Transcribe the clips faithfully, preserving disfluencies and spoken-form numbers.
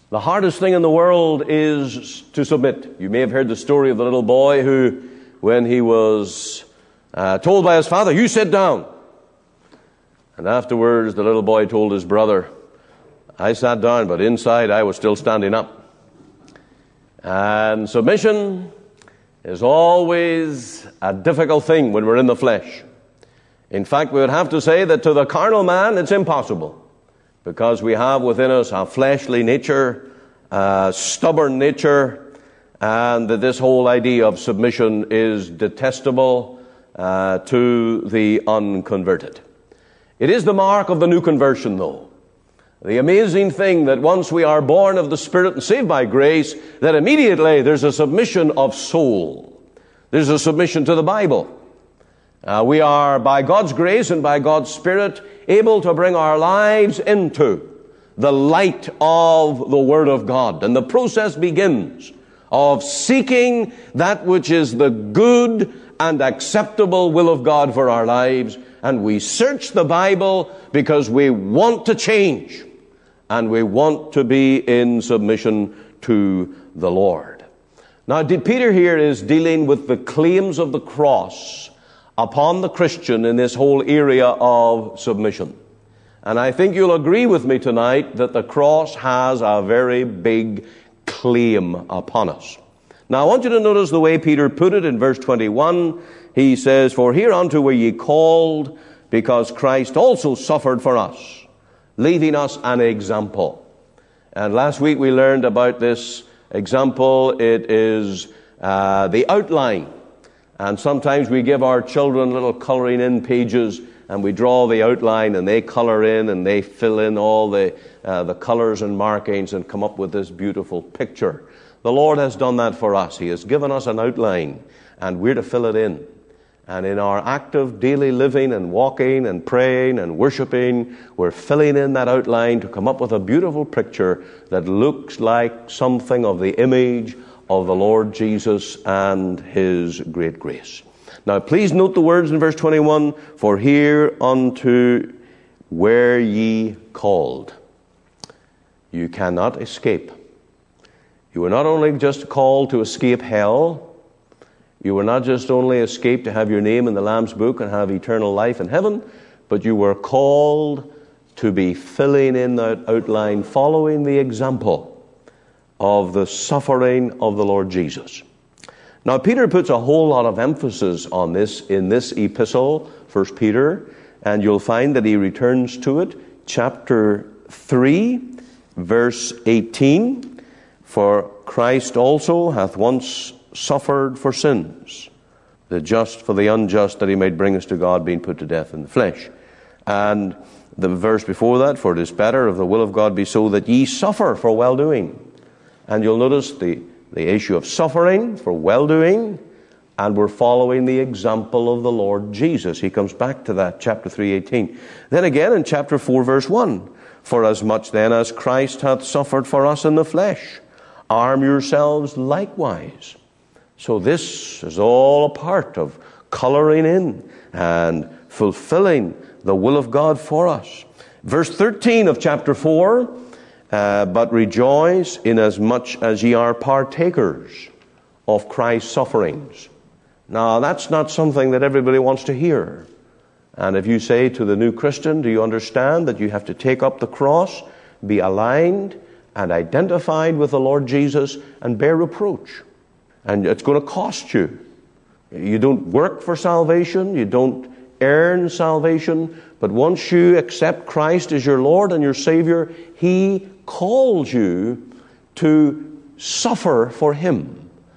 The hardest thing in the world is to submit. You may have heard the story of the little boy who, when he was uh, told by his father, "You sit down." And afterwards, the little boy told his brother, "I sat down, but inside I was still standing up." And submission is always a difficult thing when we're in the flesh. In fact, we would have to say that to the carnal man, it's impossible, because we have within us a fleshly nature, a stubborn nature, and that this whole idea of submission is detestable uh, to the unconverted. It is the mark of the new conversion, though. The amazing thing that once we are born of the Spirit and saved by grace, that immediately there's a submission of soul. There's a submission to the Bible. Uh, we are, by God's grace and by God's Spirit, able to bring our lives into the light of the Word of God. And the process begins of seeking that which is the good and acceptable will of God for our lives. And we search the Bible because we want to change. And we want to be in submission to the Lord. Now, Peter here is dealing with the claims of the cross upon the Christian in this whole area of submission. And I think you'll agree with me tonight that the cross has a very big claim upon us. Now, I want you to notice the way Peter put it in verse twenty-one. He says, "For hereunto were ye called, because Christ also suffered for us, leaving us an example." And last week we learned about this example. It is uh, the outline. And sometimes we give our children little coloring in pages, and we draw the outline, and they color in, and they fill in all the uh, the colors and markings and come up with this beautiful picture. The Lord has done that for us. He has given us an outline, and we're to fill it in. And in our active daily living and walking and praying and worshiping, we're filling in that outline to come up with a beautiful picture that looks like something of the image of the Lord Jesus and His great grace. Now, please note the words in verse twenty-one, "For hereunto were ye called." You cannot escape. You were not only just called to escape hell, you were not just only escaped to have your name in the Lamb's book and have eternal life in heaven, but you were called to be filling in that outline, following the example of the suffering of the Lord Jesus. Now, Peter puts a whole lot of emphasis on this in this epistle, First Peter, and you'll find that he returns to it, chapter three, verse eighteen. "For Christ also hath once suffered for sins, the just for the unjust, that he might bring us to God, being put to death in the flesh." And the verse before that, "For it is better, if the will of God be so, that ye suffer for well-doing." And you'll notice the, the issue of suffering for well-doing, and we're following the example of the Lord Jesus. He comes back to that, chapter three, eighteen. Then again in chapter four, verse one, "For as much then as Christ hath suffered for us in the flesh, arm yourselves likewise." So this is all a part of coloring in and fulfilling the will of God for us. Verse thirteen of chapter four, uh, "But rejoice inasmuch as ye are partakers of Christ's sufferings." Now, that's not something that everybody wants to hear. And if you say to the new Christian, "Do you understand that you have to take up the cross, be aligned and identified with the Lord Jesus, and bear reproach? And it's going to cost you. You don't work for salvation. You don't earn salvation. But once you accept Christ as your Lord and your Savior, He calls you to suffer for Him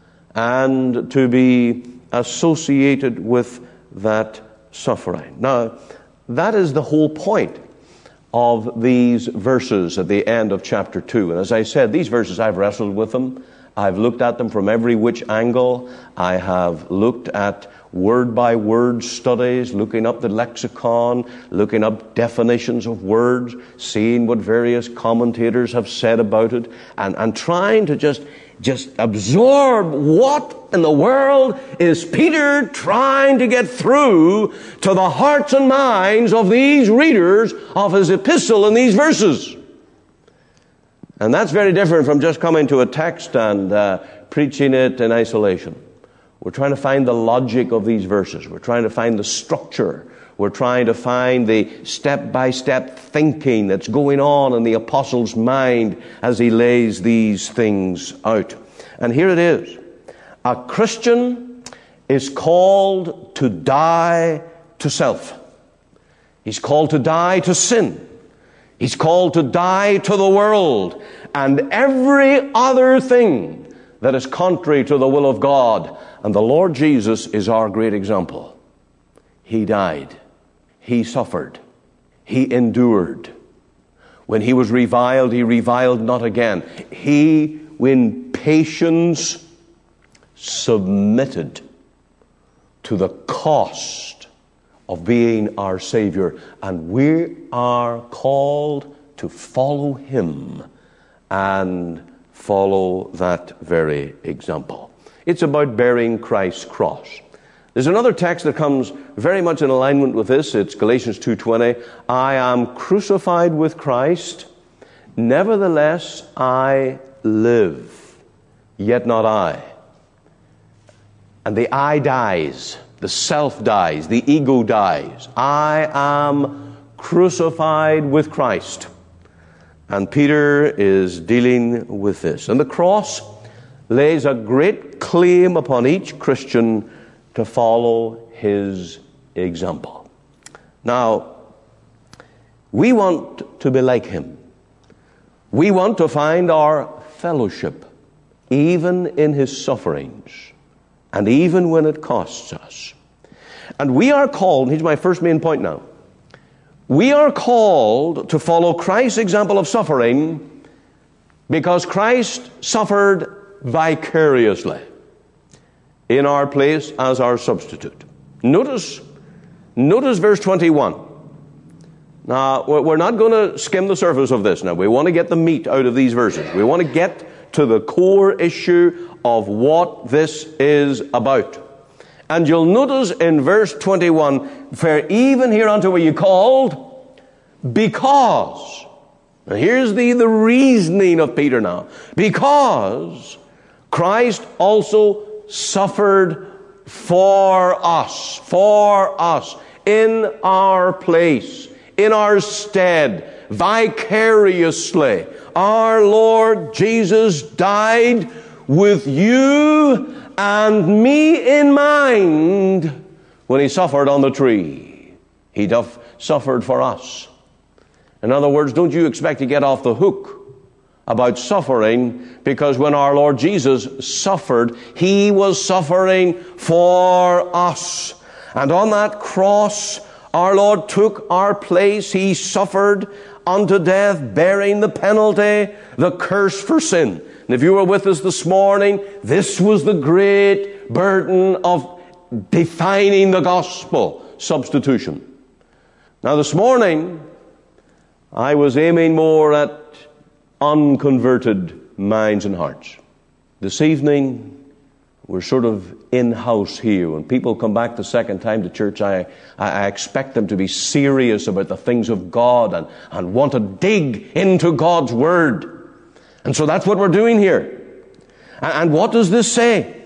and to be associated with that suffering." Now, that is the whole point of these verses at the end of chapter two. And as I said, these verses, I've wrestled with them. I've looked at them from every which angle. I have looked at word-by-word studies, looking up the lexicon, looking up definitions of words, seeing what various commentators have said about it, and, and trying to just, just absorb what in the world is Peter trying to get through to the hearts and minds of these readers of his epistle in these verses. And that's very different from just coming to a text and uh, preaching it in isolation. We're trying to find the logic of these verses. We're trying to find the structure. We're trying to find the step-by-step thinking that's going on in the apostle's mind as he lays these things out. And here it is. A Christian is called to die to self. He's called to die to sin. He's called to die to the world and every other thing that is contrary to the will of God. And the Lord Jesus is our great example. He died. He suffered. He endured. When he was reviled, he reviled not again. He, in patience, submitted to the cost of being our Savior. And we are called to follow him and follow that very example. It's about bearing Christ's cross. There's another text that comes very much in alignment with this. It's Galatians two twenty. I am crucified with Christ, nevertheless I live, yet not I. And the I dies. The self dies. The ego dies. I am crucified with Christ. And Peter is dealing with this. And the cross lays a great claim upon each Christian to follow his example. Now, we want to be like him. We want to find our fellowship even in his sufferings. And even when it costs us. And we are called, and here's my first main point now. We are called to follow Christ's example of suffering because Christ suffered vicariously in our place as our substitute. Notice, notice verse twenty-one. Now, we're not going to skim the surface of this now. We want to get the meat out of these verses. We want to get to the core issue of what this is about. And you'll notice in verse twenty-one, for even hereunto were you called, because. Now here's the, the reasoning of Peter now. Because Christ also suffered for us, for us, in our place, in our stead, vicariously. Our Lord Jesus died with you and me in mind when he suffered on the tree. He doth suffered for us. In other words, don't you expect to get off the hook about suffering, because when our Lord Jesus suffered, he was suffering for us. And on that cross, our Lord took our place. He suffered unto death, bearing the penalty, the curse for sin. And if you were with us this morning, this was the great burden of defining the gospel, substitution. Now this morning, I was aiming more at unconverted minds and hearts. This evening, we're sort of in-house here. When people come back the second time to church, I, I expect them to be serious about the things of God and, and want to dig into God's Word. And so that's what we're doing here. And, and what does this say?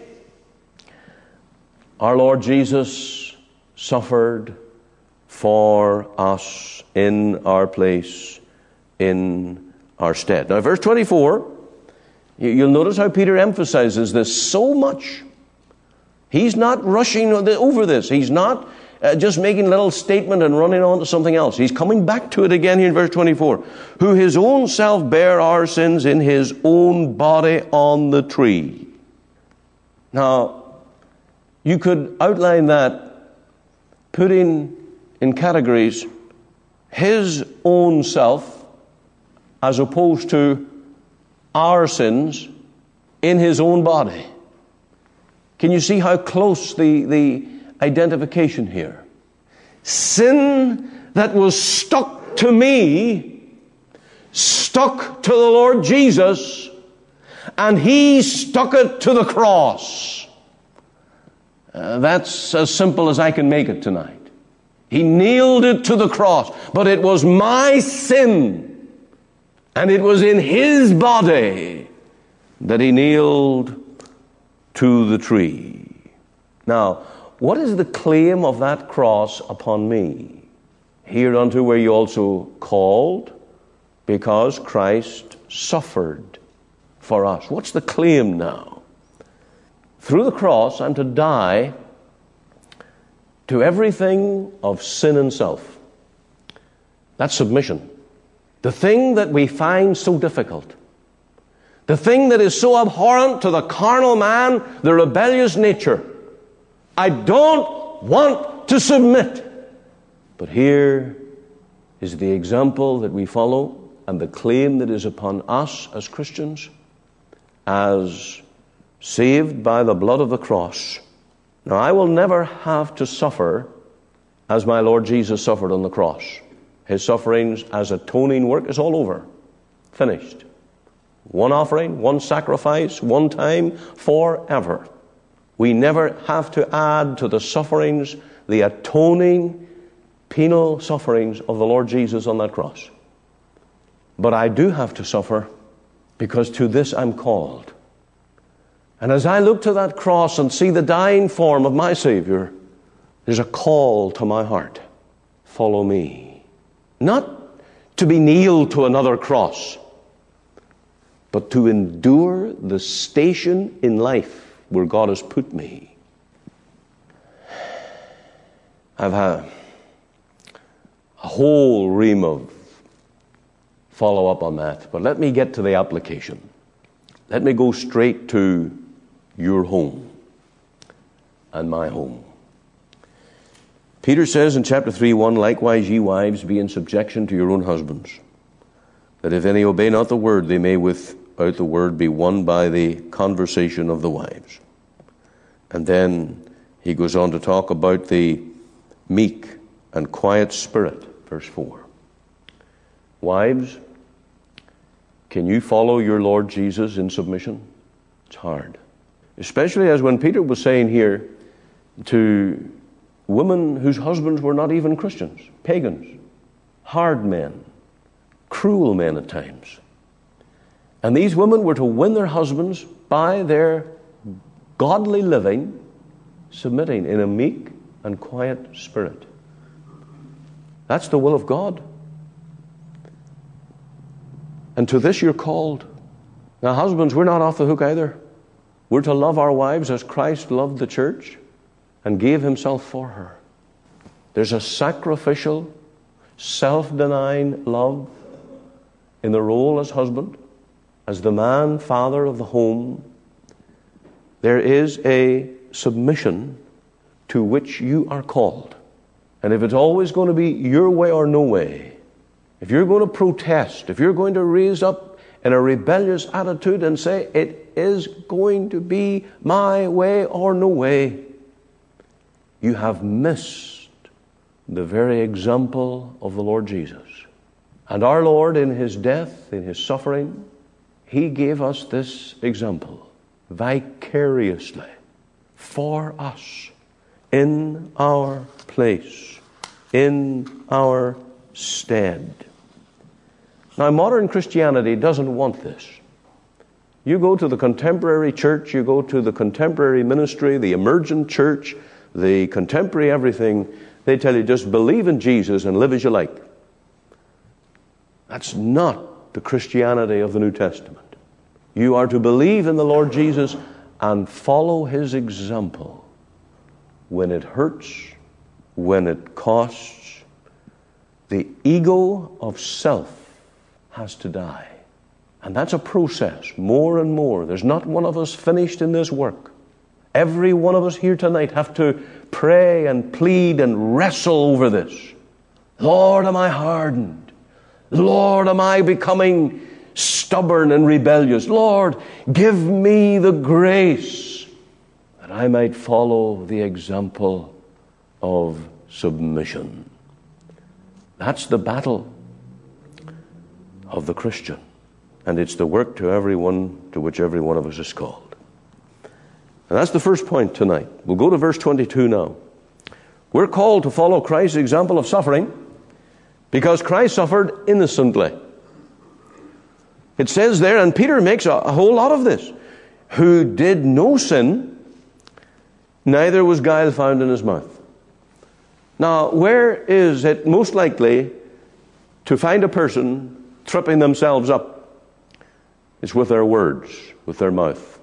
Our Lord Jesus suffered for us in our place, in our stead. Now, verse twenty-four, you'll notice how Peter emphasizes this so much. He's not rushing over this. He's not uh, just making a little statement and running on to something else. He's coming back to it again here in verse twenty-four. Who his own self bare our sins in his own body on the tree. Now, you could outline that putting in categories his own self as opposed to our sins in his own body. Can you see how close the, the identification here? Sin that was stuck to me, stuck to the Lord Jesus, and he stuck it to the cross. Uh, that's as simple as I can make it tonight. He nailed it to the cross, but it was my sin And it was in his body that he nailed to the tree. Now, what is the claim of that cross upon me? Hereunto were you also called, because Christ suffered for us. What's the claim now? Through the cross, I'm to die to everything of sin and self. That's submission. The thing that we find so difficult, the thing that is so abhorrent to the carnal man, the rebellious nature. I don't want to submit. But here is the example that we follow and the claim that is upon us as Christians, as saved by the blood of the cross. Now, I will never have to suffer as my Lord Jesus suffered on the cross. His sufferings as atoning work is all over. Finished. One offering, one sacrifice, one time, forever. We never have to add to the sufferings, the atoning, penal sufferings of the Lord Jesus on that cross. But I do have to suffer, because to this I'm called. And as I look to that cross and see the dying form of my Savior, there's a call to my heart. Follow me. Not to be nailed to another cross, but to endure the station in life where God has put me. I've had a whole ream of follow-up on that, but let me get to the application. Let me go straight to your home and my home. Peter says in chapter three, one, likewise ye wives be in subjection to your own husbands, that if any obey not the word, they may without the word be won by the conversation of the wives. And then he goes on to talk about the meek and quiet spirit, verse four. Wives, can you follow your Lord Jesus in submission? It's hard. Especially as when Peter was saying here to women whose husbands were not even Christians, pagans, hard men, cruel men at times. And these women were to win their husbands by their godly living, submitting in a meek and quiet spirit. That's the will of God. And to this you're called. Now, husbands, we're not off the hook either. We're to love our wives as Christ loved the church and gave himself for her. There's a sacrificial, self-denying love in the role as husband, as the man, father of the home. There is a submission to which you are called. And if it's always going to be your way or no way, if you're going to protest, if you're going to raise up in a rebellious attitude and say, it is going to be my way or no way, you have missed the very example of the Lord Jesus. And our Lord, in his death, in his suffering, he gave us this example vicariously for us, in our place, in our stead. Now, modern Christianity doesn't want this. You go to the contemporary church, you go to the contemporary ministry, the emergent church, the contemporary everything, they tell you just believe in Jesus and live as you like. That's not the Christianity of the New Testament. You are to believe in the Lord Jesus and follow his example when it hurts, when it costs. The ego of self has to die. And that's a process, more and more. There's not one of us finished in this work. Every one of us here tonight have to pray and plead and wrestle over this. Lord, am I hardened? Lord, am I becoming stubborn and rebellious? Lord, give me the grace that I might follow the example of submission. That's the battle of the Christian. And it's the work to everyone to which every one of us is called. And that's the first point tonight. We'll go to verse twenty-two now. We're called to follow Christ's example of suffering because Christ suffered innocently. It says there, and Peter makes a, a whole lot of this, who did no sin, neither was guile found in his mouth. Now, where is it most likely to find a person tripping themselves up? It's with their words, with their mouth.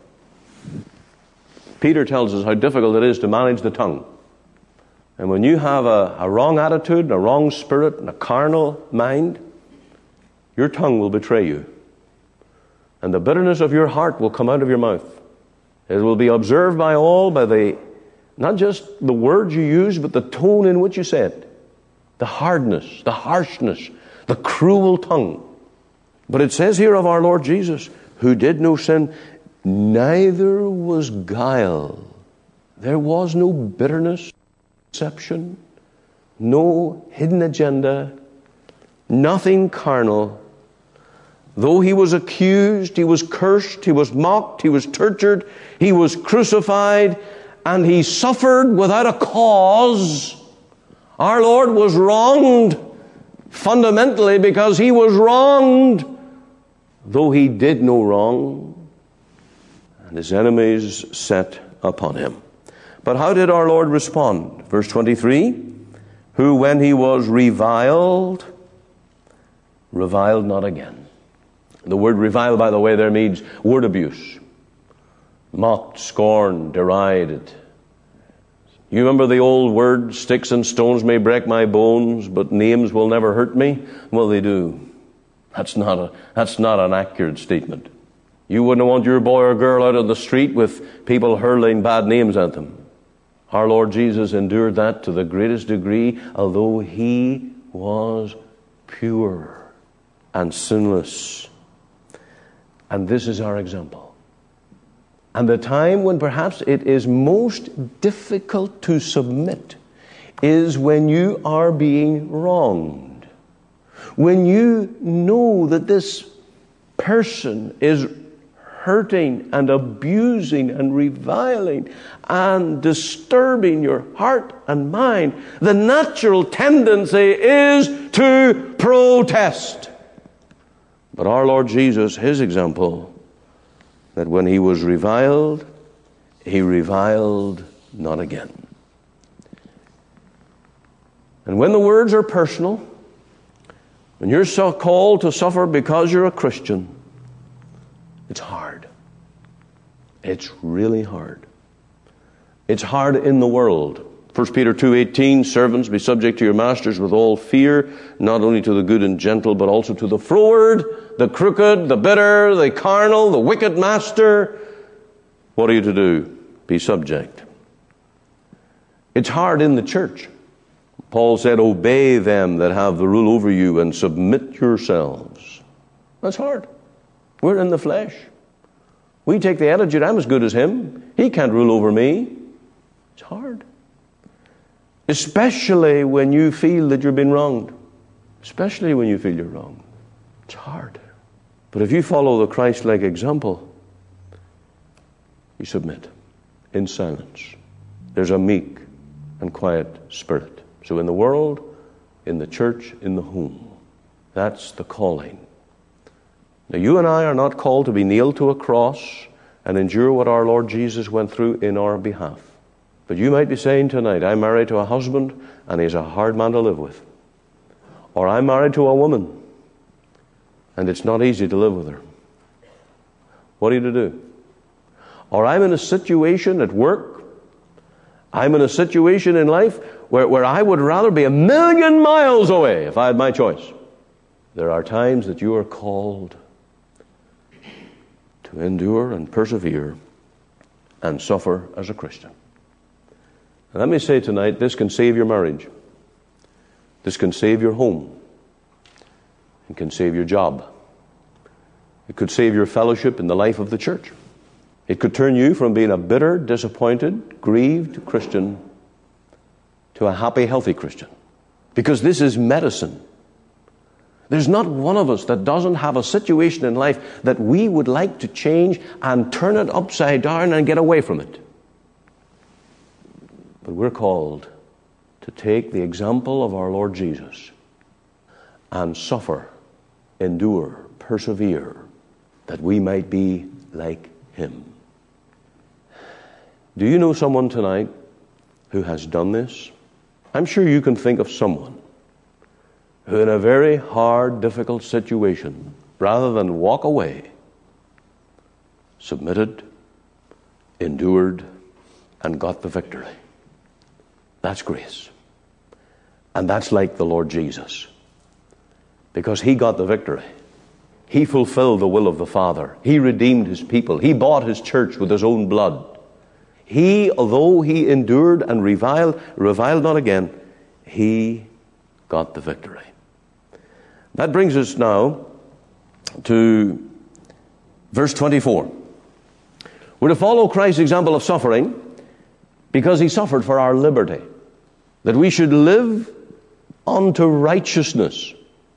Peter tells us how difficult it is to manage the tongue. And when you have a, a wrong attitude, and a wrong spirit, and a carnal mind, your tongue will betray you. And the bitterness of your heart will come out of your mouth. It will be observed by all by the, not just the words you use, but the tone in which you say it. The hardness, the harshness, the cruel tongue. But it says here of our Lord Jesus, who did no sin, neither was guile. There was no bitterness, deception, no hidden agenda, nothing carnal. Though he was accused, he was cursed, he was mocked, he was tortured, he was crucified, and he suffered without a cause. Our Lord was wronged fundamentally because he was wronged, though he did no wrong, and his enemies set upon him. But how did our Lord respond? Verse twenty-three, who when he was reviled, reviled not again. The word revile, by the way, there means word abuse. Mocked, scorned, derided. You remember the old word, sticks and stones may break my bones, but names will never hurt me? Well, they do. That's not a, that's not an accurate statement. You wouldn't want your boy or girl out on the street with people hurling bad names at them. Our Lord Jesus endured that to the greatest degree, although he was pure and sinless. And this is our example. And the time when perhaps it is most difficult to submit is when you are being wronged. When you know that this person is hurting and abusing and reviling and disturbing your heart and mind, the natural tendency is to protest. But our Lord Jesus, his example, that when he was reviled, he reviled not again. And when the words are personal, when you're so called to suffer because you're a Christian, it's hard. It's really hard. It's hard in the world. First Peter two eighteen, servants, be subject to your masters with all fear, not only to the good and gentle, but also to the froward, the crooked, the bitter, the carnal, the wicked master. What are you to do? Be subject. It's hard in the church. Paul said, obey them that have the rule over you and submit yourselves. That's hard. We're in the flesh. We take the attitude, I'm as good as him. He can't rule over me. It's hard. Especially when you feel that you're being wronged. Especially when you feel you're wronged. It's hard. But if you follow the Christ-like example, you submit in silence. There's a meek and quiet spirit. So in the world, in the church, in the home, that's the calling. Now you and I are not called to be nailed to a cross and endure what our Lord Jesus went through in our behalf. But you might be saying tonight, I'm married to a husband and he's a hard man to live with. Or I'm married to a woman and it's not easy to live with her. What are you to do? Or I'm in a situation at work, I'm in a situation in life where, where I would rather be a million miles away if I had my choice. There are times that you are called to endure and persevere and suffer as a Christian. And let me say tonight, this can save your marriage. This can save your home. It can save your job. It could save your fellowship in the life of the church. It could turn you from being a bitter, disappointed, grieved Christian to a happy, healthy Christian. Because this is medicine. There's not one of us that doesn't have a situation in life that we would like to change and turn it upside down and get away from it. But we're called to take the example of our Lord Jesus and suffer, endure, persevere, that we might be like him. Do you know someone tonight who has done this? I'm sure you can think of someone who in a very hard, difficult situation, rather than walk away, submitted, endured, and got the victory. That's grace. And that's like the Lord Jesus. Because he got the victory. He fulfilled the will of the Father. He redeemed his people. He bought his church with his own blood. He, although he endured and reviled, reviled not again, he got the victory. That brings us now to verse twenty-four. We're to follow Christ's example of suffering because he suffered for our liberty, that we should live unto righteousness,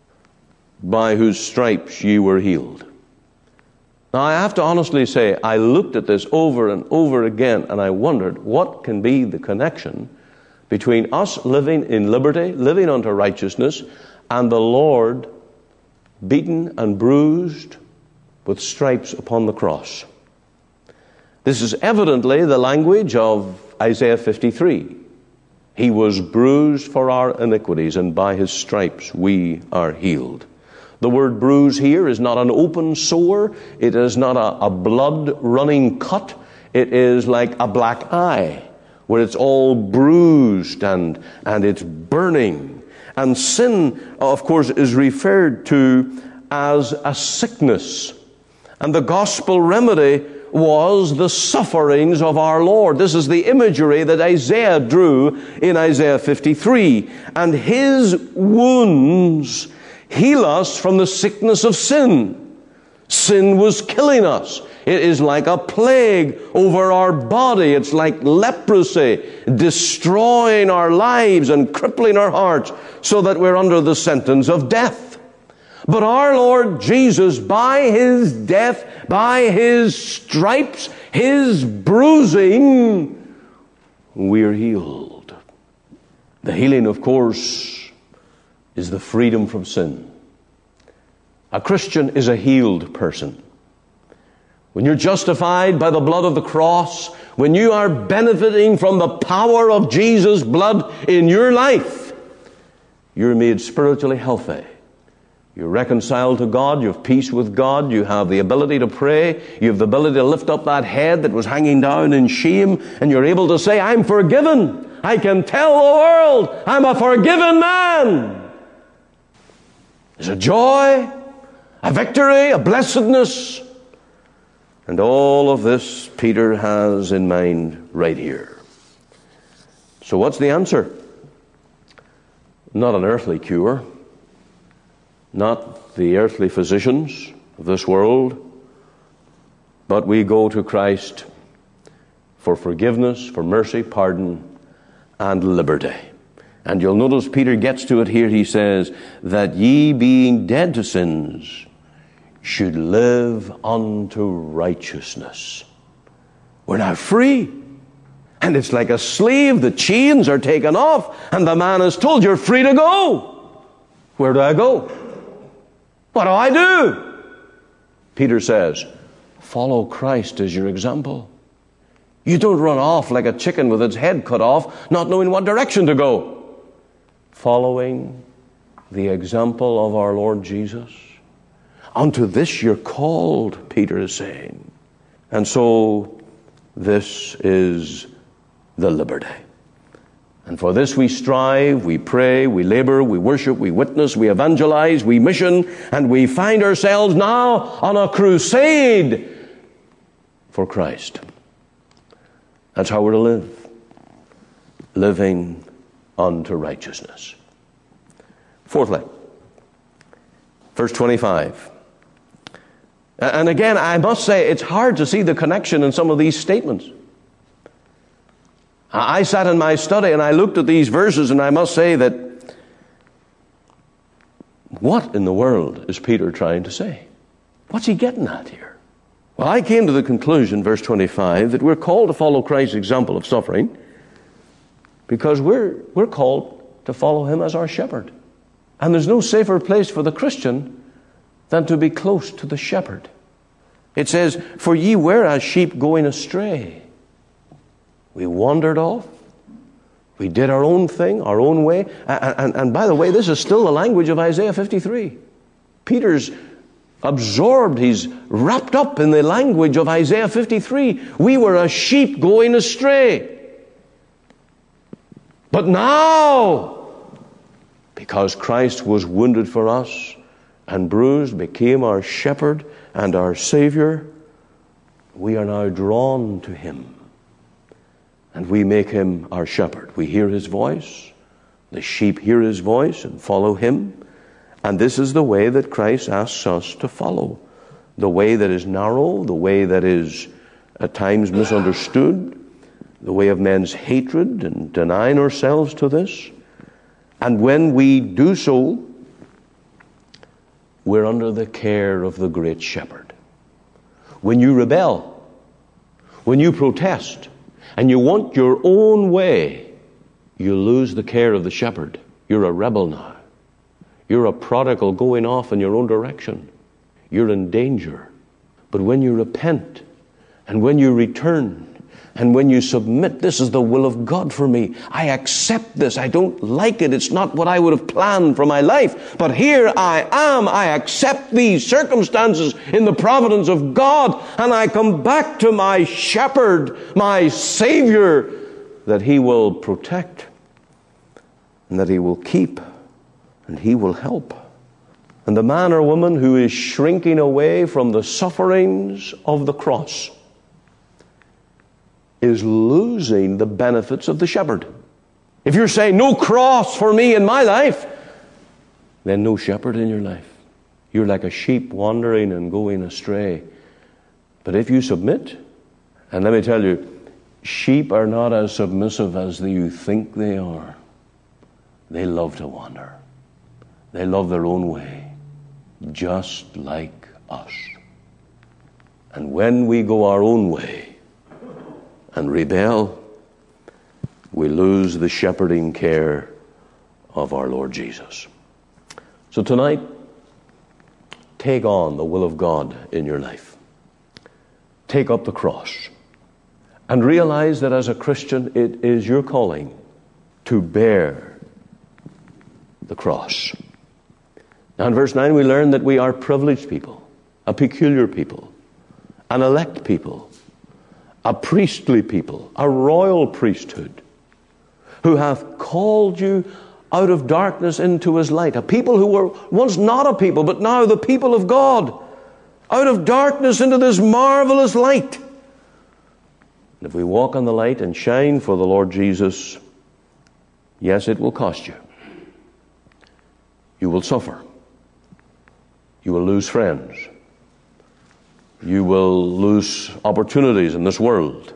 by whose stripes ye were healed. Now, I have to honestly say, I looked at this over and over again, and I wondered what can be the connection between us living in liberty, living unto righteousness, and the Lord beaten and bruised with stripes upon the cross. This is evidently the language of Isaiah fifty-three. He was bruised for our iniquities, and by his stripes we are healed. The word bruise here is not an open sore. It is not a, a blood-running cut. It is like a black eye, where it's all bruised and, and it's burning. And sin, of course, is referred to as a sickness. And the gospel remedy was the sufferings of our Lord. This is the imagery that Isaiah drew in Isaiah fifty-three. And his wounds heal us from the sickness of sin. Sin was killing us. It is like a plague over our body. It's like leprosy, destroying our lives and crippling our hearts so that we're under the sentence of death. But our Lord Jesus, by his death, by his stripes, his bruising, we're healed. The healing, of course, is the freedom from sin. A Christian is a healed person. When you're justified by the blood of the cross, when you are benefiting from the power of Jesus' blood in your life, you're made spiritually healthy. You're reconciled to God, you have peace with God, you have the ability to pray, you have the ability to lift up that head that was hanging down in shame, and you're able to say, I'm forgiven. I can tell the world I'm a forgiven man. There's a joy, a victory, a blessedness. And all of this Peter has in mind right here. So what's the answer? Not an earthly cure. Not the earthly physicians of this world. But we go to Christ for forgiveness, for mercy, pardon, and liberty. And you'll notice Peter gets to it here. He says, that ye being dead to sins should live unto righteousness. We're now free. And it's like a slave. The chains are taken off. And the man is told, you're free to go. Where do I go? What do I do? Peter says, follow Christ as your example. You don't run off like a chicken with its head cut off, not knowing what direction to go. Following the example of our Lord Jesus. Unto this you're called, Peter is saying. And so this is the liberty. And for this we strive, we pray, we labor, we worship, we witness, we evangelize, we mission, and we find ourselves now on a crusade for Christ. That's how we're to live. Living unto righteousness. Fourthly, verse twenty-five. And again, I must say, it's hard to see the connection in some of these statements. I sat in my study and I looked at these verses, and I must say that what in the world is Peter trying to say? What's he getting at here? Well, I came to the conclusion, verse twenty-five, that we're called to follow Christ's example of suffering because we're, we're called to follow him as our shepherd. And there's no safer place for the Christian than to be close to the shepherd. It says, for ye were as sheep going astray. We wandered off. We did our own thing, our own way. And, and, and by the way, this is still the language of Isaiah fifty-three. Peter's absorbed, he's wrapped up in the language of Isaiah fifty-three. We were as sheep going astray. But now, because Christ was wounded for us and bruised, became our shepherd and our Savior, we are now drawn to Him. And we make Him our shepherd. We hear His voice. The sheep hear His voice and follow Him. And this is the way that Christ asks us to follow. The way that is narrow, the way that is at times misunderstood, the way of men's hatred and denying ourselves to this. And when we do so, we're under the care of the great shepherd. When you rebel, when you protest, and you want your own way, you lose the care of the shepherd. You're a rebel now. You're a prodigal going off in your own direction. You're in danger. But when you repent, and when you return, and when you submit, this is the will of God for me. I accept this. I don't like it. It's not what I would have planned for my life. But here I am. I accept these circumstances in the providence of God. And I come back to my shepherd, my Savior, that He will protect and that He will keep and He will help. And the man or woman who is shrinking away from the sufferings of the cross is losing the benefits of the shepherd. If you're saying, no cross for me in my life, then no shepherd in your life. You're like a sheep wandering and going astray. But if you submit, and let me tell you, sheep are not as submissive as you think they are. They love to wander. They love their own way, just like us. And when we go our own way, and rebel, we lose the shepherding care of our Lord Jesus. So tonight, take on the will of God in your life. Take up the cross. And realize that as a Christian, it is your calling to bear the cross. Now in verse nine we learn that we are privileged people, a peculiar people, an elect people, a priestly people, a royal priesthood, who hath called you out of darkness into His light. A people who were once not a people, but now the people of God, out of darkness into this marvelous light. And if we walk on the light and shine for the Lord Jesus, yes, it will cost you. You will suffer. You will lose friends. You will lose opportunities in this world.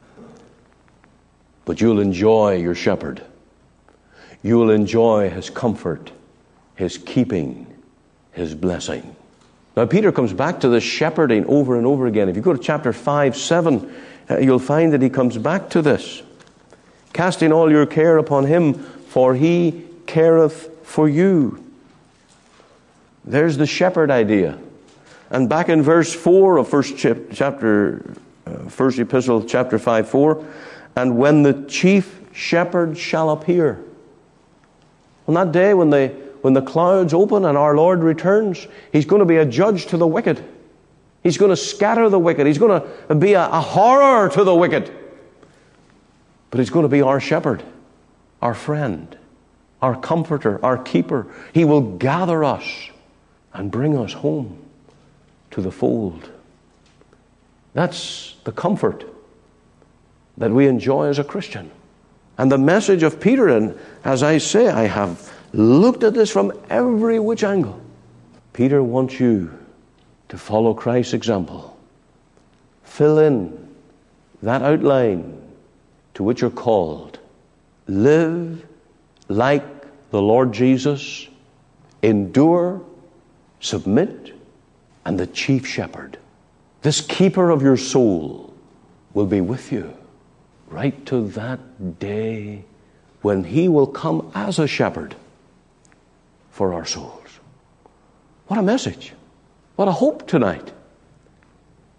But you'll enjoy your shepherd. You will enjoy His comfort, His keeping, His blessing. Now Peter comes back to this shepherding over and over again. If you go to chapter five, seven, uh, you'll find that he comes back to this. Casting all your care upon Him, for He careth for you. There's the shepherd idea. And back in verse four of first chapter, uh, first epistle, chapter five, four, and when the chief shepherd shall appear. On that day when the, when the clouds open and our Lord returns, He's going to be a judge to the wicked. He's going to scatter the wicked. He's going to be a, a horror to the wicked. But He's going to be our shepherd, our friend, our comforter, our keeper. He will gather us and bring us home to the fold. That's the comfort that we enjoy as a Christian. And the message of Peter, and as I say, I have looked at this from every which angle. Peter wants you to follow Christ's example. Fill in that outline to which you're called. Live like the Lord Jesus. Endure, submit, and the chief shepherd, this keeper of your soul, will be with you right to that day when He will come as a shepherd for our souls. What a message. What a hope tonight.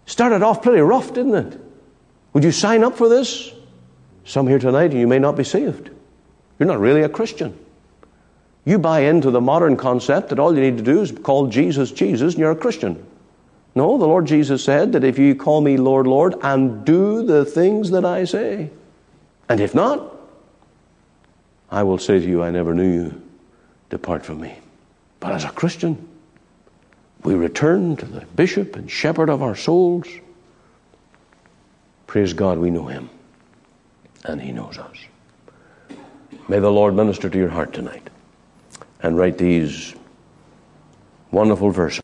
Started off pretty rough, didn't it? Would you sign up for this? Some here tonight, and you may not be saved. You're not really a Christian. You buy into the modern concept that all you need to do is call Jesus, Jesus, and you're a Christian. No, the Lord Jesus said that if you call me Lord, Lord, and do the things that I say, and if not, I will say to you, I never knew you. Depart from me. But as a Christian, we return to the bishop and shepherd of our souls. Praise God, we know him, and he knows us. May the Lord minister to your heart tonight and write these wonderful verses.